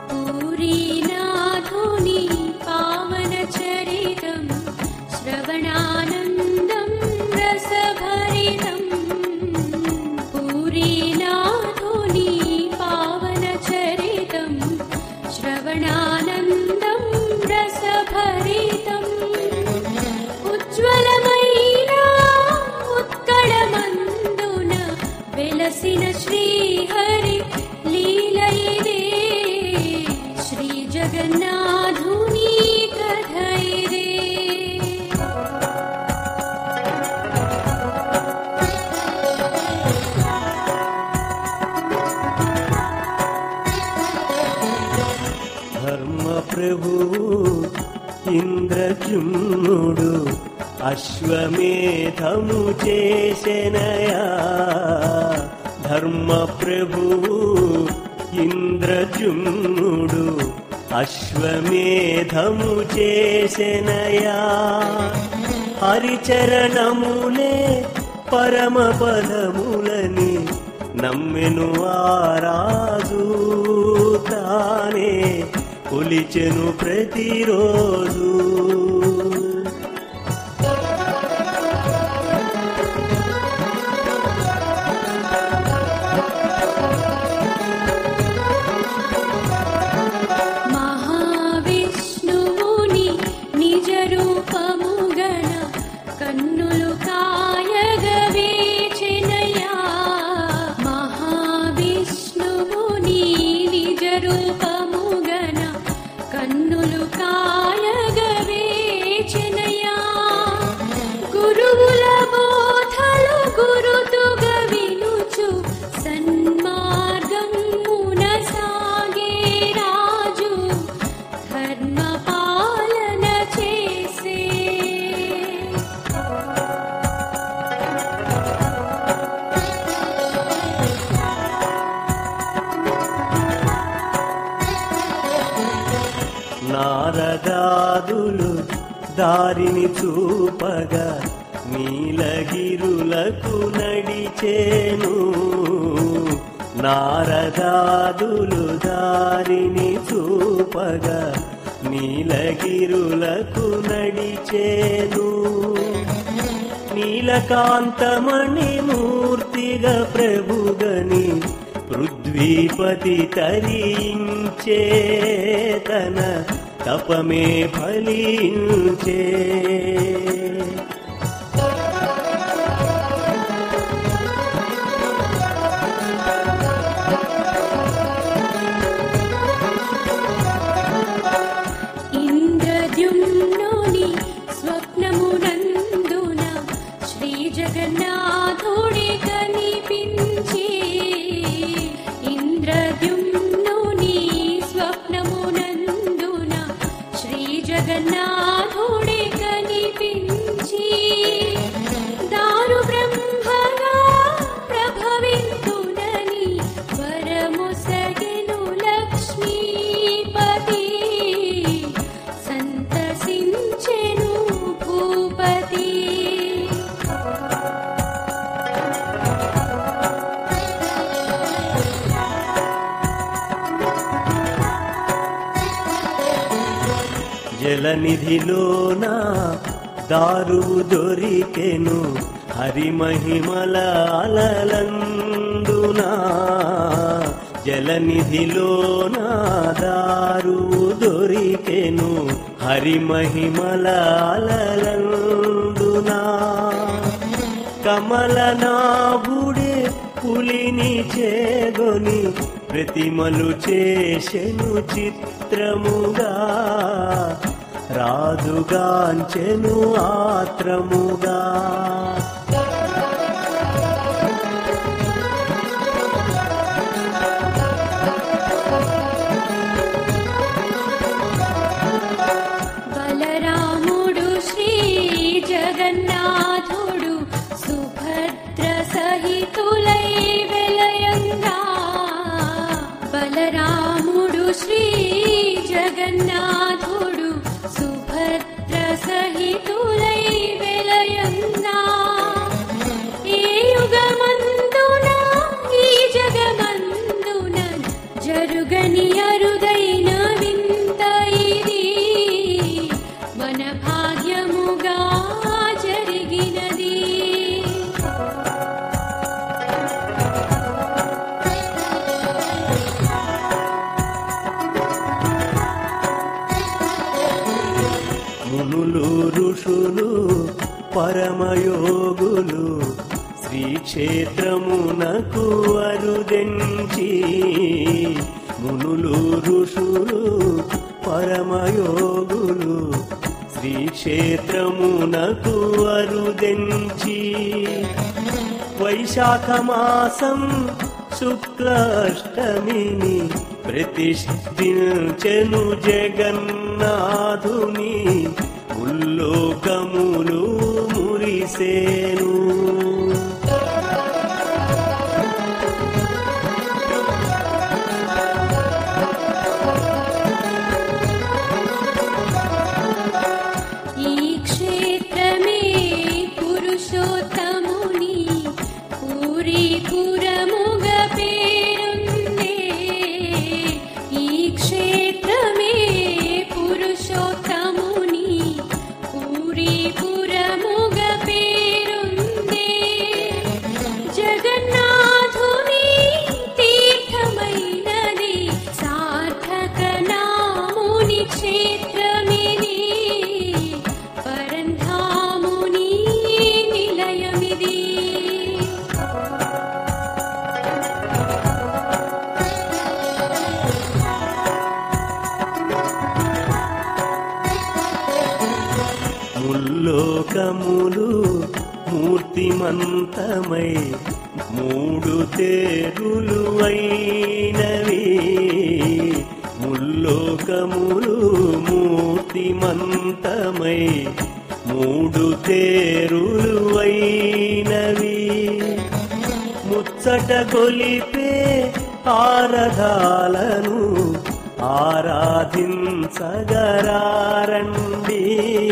పూరీనాథుని పావన చరితం శ్రవణానందం రసభరితం. పూరీనాథుని పావన చరితం శ్రవణానందం రసభరితం. ఉజ్వలమైన ఉత్కళమందున వెలసిన శ్రీహరి లీల ఇదే. శ్రీ జగన్నాథుని కథ ఇదే. ధర్మ ప్రభువు ఇంద్రజుమ్నుడు అశ్వమేధము చేసెనయా. ధర్మ ప్రభువు ఇంద్రజుమ్నుడు అశ్వమేధము చేసెనయా. హరిచరణములే పరమ పదములని నమ్మెను ఆరాజు. తానే కొలిచెను ప్రతిరోజు. మహావిష్ణువుని నిజ రూపముగణ కన్నులు కాయగవేచెనయా. మహావిష్ణువుని నిజ రూపముగణ కన్నులు కాయగవేచెనయా. గురువుల బోధలు గురుతుగా వినుచు సన్మార్గమున సాగే రాజు ధర్మ పాలన చేసే. నారదాదులు దారిని చూపగా నీలగిరులకు నడిచేను. నారదాదులు దారిని చూపగా నీలగిరులకు నడిచేను. నీలకాంతమణి మూర్తిగా ప్రభుగని పృథ్వీపతి తరించే. తన తపమే ఫలించే. ఇంద్రద్యుమ్నుని స్వప్నమునందున శ్రీ జగన్నాథుడే కనిపించి. ఇంద్రద్యుమ్నుని స్వప్నమునందున శ్రీ జగన్నాథుడే కనిపించి. దారు బ్రహ్మగా ప్రభవింతునని వరముసగెను లక్ష్మీపతి. సంతసించెను భూపతి. జలనిధిలోన దారువు దొరికెను హరిమహిమల అలలందున. జలనిధిలోన దారువు దొరికెను హరిమహిమల అలలందున. కమలనాభుడే పులిని చేగొని ప్రతిమలు చేసెను చిత్రముగా. రాదుగాంచెను ఆత్రముగా. బలరాముడు శ్రీ జగన్నాథుడు సుభద్ర సహితులై వెలయంగా. బలరాముడు శ్రీ జగన్నాథుడు సుభద్ర సహితులై వెలయంగా. ఏ యుగమందున ఈ జగమందున జరుగని అరుదైన పరమయోగులు శ్రీక్షేత్రమునకు అరుదెంచి మునులు ఋషులు పరమయోగులు శ్రీక్షేత్రమునకు అరుదెంచి వైశాఖ మాసం శుక్లాష్టమిని ప్రతిష్ఠించెను జగన్నాథుని ముల్లోకములు మురిసేను. ఈ క్షేత్రమే పురుషోత్తముని పూరీపురముగా పేరుందే. ఈ క్షేత్రమే పురుషోత్తముని పూరీపురముగా పేరుందే. జగన్నాథుని తీర్థమైనది సార్థక నాముని క్షేత్రమిది. పరంధాముని నిలయమిది. ముల్లోకములు మూర్తిమంతమై మూడు తేరులు అయినవి. ముల్లోకములు మూర్తిమంతమై మూడు తేరులు అయినవి. ముచ్చట గొలిపే ఆరధాలను ఆరాధించగరారండి.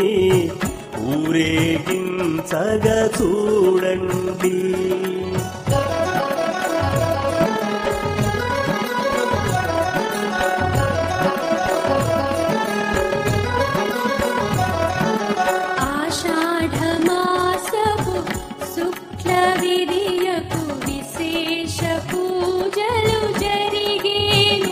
ఊరేగించగ చూడండి. ఆషాఢమాసపు శుక్ల విదియకు విశేష పూజలు జరిగేను.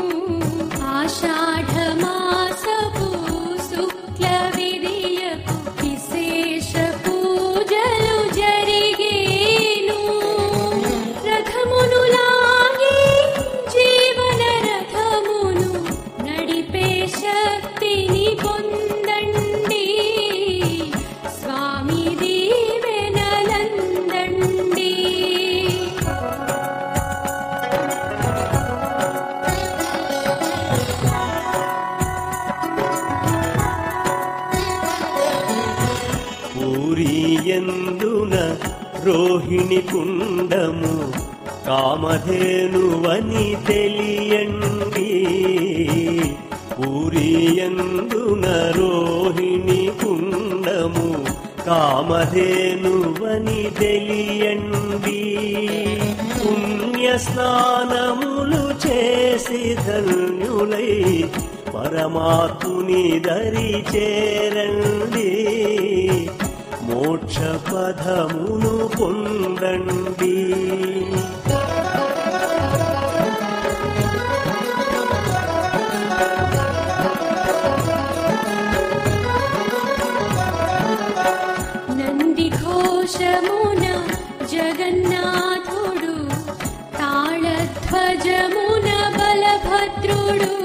ఆషాఢమాసపు శుక్ల విదియకు విశేష పూజలు జరిగేను. రథమును లాగి జీవన రథమును నడిపే శక్తిని పొందండి. స్వామి దీవెనలందండి. పూరియందున రోహిణి కుండము కామధేనువని తెలియండి. పూరియందున రోహిణి కుండము కామధేనువని తెలియండి. పుణ్య స్నానములు చేసి ధన్యులై పరమాత్ముని దరి చేరండి. మోక్ష పదమును పొందండి. నంది ఘోషమున జగన్నాథుడు తాళధ్వజమున బలభద్రుడు.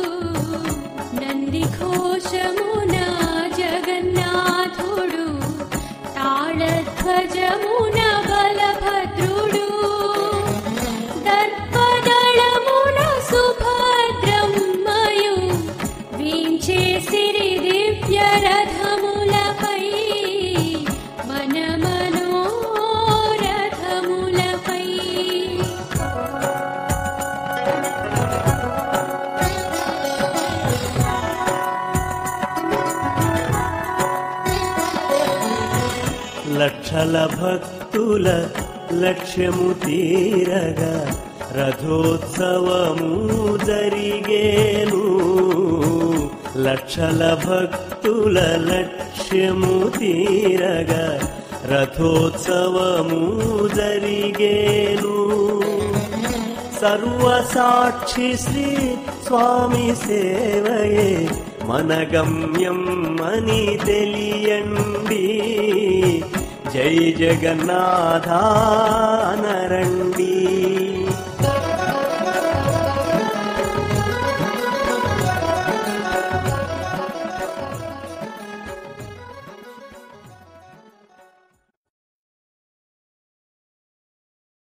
నంది ఘోషమున జగన్నాథుడు తాళధ్వజమున బలభద్రుడు. దర్పదళమున సుభద్రమ్మయు వీంచే సిరి దివ్య రథములపై మన మనోరథములపై. లక్షల భక్తుల లక్ష్యము తీరగా రథోత్సవము జరిగేను. లక్షల భక్తుల లక్ష్యము తీరగా రథోత్సవము జరిగేను. సర్వసాక్షి శ్రీ స్వామి సేవయే మన గమ్యం అని తెలియండి. జై జగన్నాథ అనరండి.